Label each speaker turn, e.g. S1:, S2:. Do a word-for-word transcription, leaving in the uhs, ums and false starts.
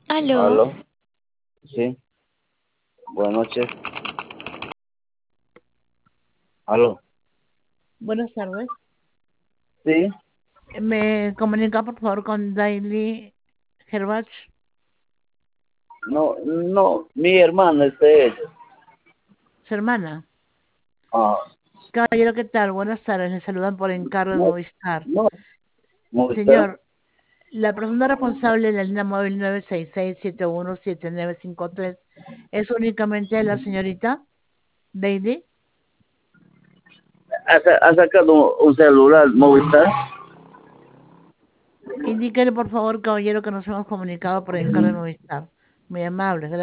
S1: Aló,
S2: Aló, sí, buenas noches. Aló,
S1: buenas tardes.
S2: sí,
S1: ¿Me comunica por favor con Daily Herbach,
S2: no, no, mi hermana es de ella.
S1: su hermana?
S2: Ah,
S1: Caballero, ¿qué tal? Buenas tardes. Le saludan por encargo de
S2: no,
S1: Movistar.
S2: no, Movistar,
S1: Señor, la persona responsable de la línea móvil nueve seis seis, siete uno siete nueve cinco tres es únicamente la señorita Daily.
S2: ha, sa- ha sacado un celular Movistar.
S1: Indíquele por favor, caballero, que nos hemos comunicado por encargo de Movistar. Muy amable.